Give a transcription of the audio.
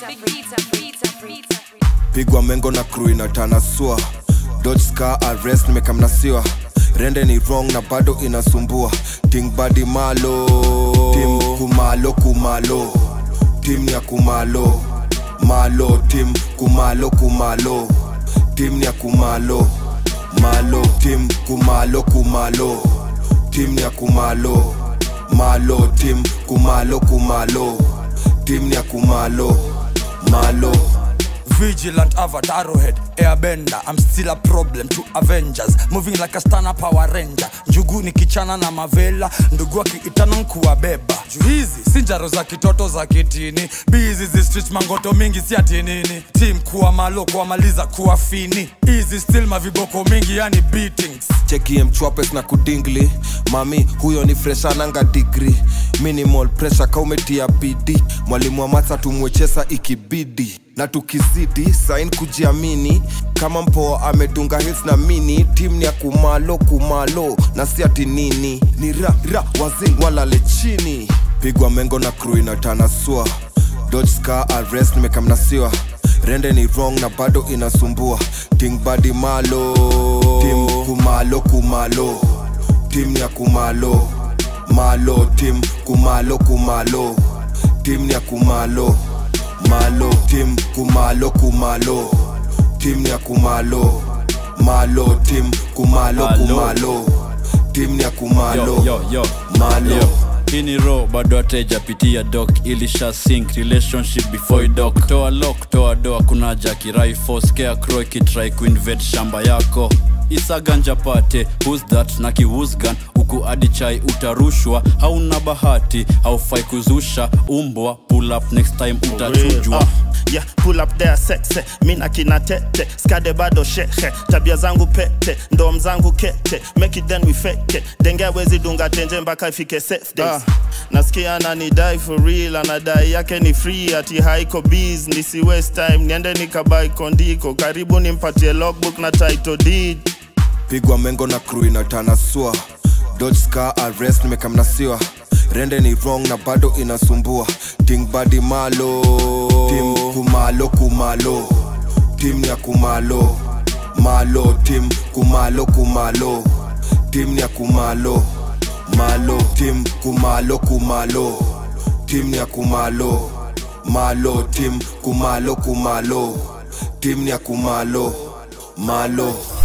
Pigwa mengo na crew inatanasua. Dodge scar arrest nimekamnasiwa. Rende ni wrong na bado inasumbua. Ting body malo. Team kumalo kumalo. Team ya kumalo. Malo team kumalo kumalo. Team ya kumalo. Malo team kumalo kumalo. Team ya kumalo. Malo team kumalo kumalo. Team ya kumalo. Malo. Vigilant avatar head, airbender. I'm still a problem to Avengers. Moving like a stunner Power Ranger. Njugu ni kichana na mavela. Ndugu akiitana nkuwabeba. Juhizi, sinjaro za kitoto za kitini. Busy zi street mangoto mingi si ati nini. Team kuwa malo kuwa maliza kuwa fini. Easy still maviboko mingi yani beatings. Cheki mchwapes na kudingli. Mami huyo ni fresh ananga degree. Minimal pressure kaumetia bidii. Mwalimu wa matsa tumwechesa ikibidi. Na tukizidi sign kujiamini. Kama mpoa amedunga hits na mini. Team ni ya kumalo kumalo. Na si ati nini. Ni ra wazing walale chini. Pigwa mengo na crew inatanasua. Dodge scar arrest nimekamnasiwa. Rende ni wrong na bado inasumbua. Ting body malo. Team kumalo kumalo. Team ya kumalo. Malo team kumalo kumalo. Team ya kumalo. Malo team kumalo kumalo. Team ya kumalo. Malo team kumalo kumalo. Team ya kumalo. Malo. Ini raw bado ateja pitia doc ilisha sync relationship before doc. Toa lock toa doa kuna jaki rifle scare crow kitry kuinvade shamba yako. Isa ganja pate who's that na kiwho's gun uku adi chai utarushwa hauna bahati haufai kuzusha umbwa pull up next time utachujwa. Yeah, pull up there sexy, mina kina tete. Skade bado shehe, tabia zangu pete. Ndom zangu kete, make it then we fake it. Denge wezi dunga tenje mpaka ifike safe days. Nasikia ananidai for real, anadai yake ni free. Ati haiko biz, nisi waste time. Niende nikabai kondiko, karibu nimpatie logbook na title deed. Pigwa mengo na crew inatanasua. Dodge scar arrest nimekamnasiwa. Rende ni wrong na bado inasumbua. Ting body malo. Team kumalo kumalo. Team ya kumalo. Malo team kumalo kumalo. Team ya kumalo. Malo team kumalo kumalo. Team ya kumalo. Malo team kumalo kumalo. Team ya kumalo. Malo.